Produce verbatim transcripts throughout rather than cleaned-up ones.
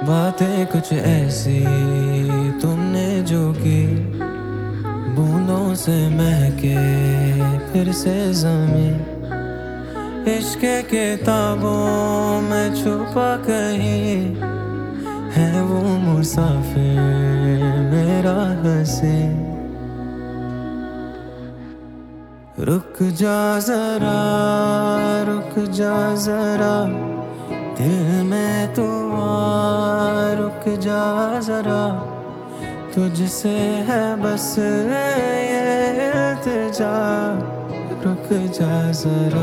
बातें कुछ ऐसी तुमने जो की, बूंदों से महके फिर से ज़मीं। इश्क किताबों में छुपा कहीं है वो मुसाफिर मेरा हंसी। रुक जा जरा, रुक जा जरा, दिल में तू आ, रुक जा जरा, तुझसे है बस ये इल्तिजा। रुक जा जरा,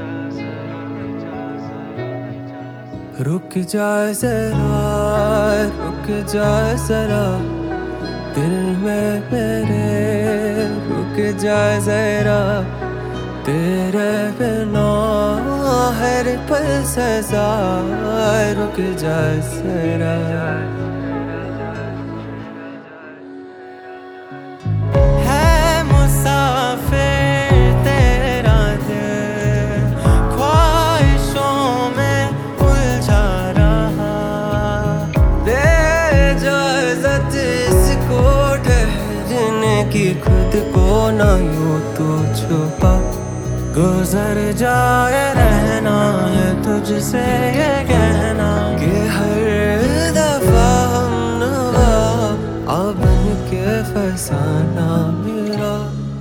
रुक जा जरा, रुक जा जरा, दिल में मेरे रुक जा जरा, तेरे बिना हर पल सजा। रुक जा जरा, है मुसाफिर तेरा दिल, ख्वाहिशों में उलझा रहा। दे इजाज़त इसको ठहरने की, खुद को ना यूं तो छुपा। गुजर जाए रहना है तुझसे ये कहना कि हर दफा हम नवा अब के फसाना मेरा।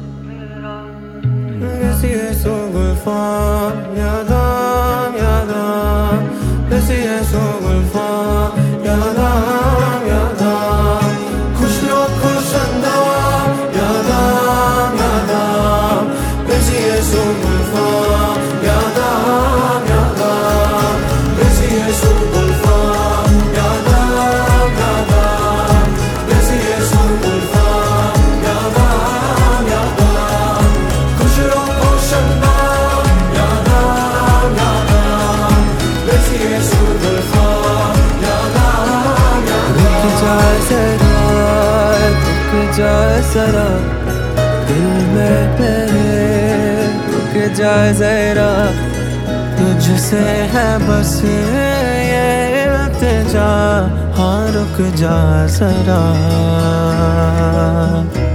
किसी सो गुल्फान यादाम यादाम, किसी सो गुल्फान यादाम यादाम, खुश लो खुश अंदाम यादाम यादाम, किसी सो गुल्फान यादाम यादाम, किसी सो गुल्फान यादाम यादाम, किसी सो गुल्फान यादाम यादाम, खुश लो खुश अंदाम यादाम यादाम, किसी सो गुल्फान यादाम यादाम। रुक जा जरा, रुक जा जरा, दिल में मेरे रुक जा जरा, तुझसे है बस ये इल्तिजा। हाँ रुक जा जरा।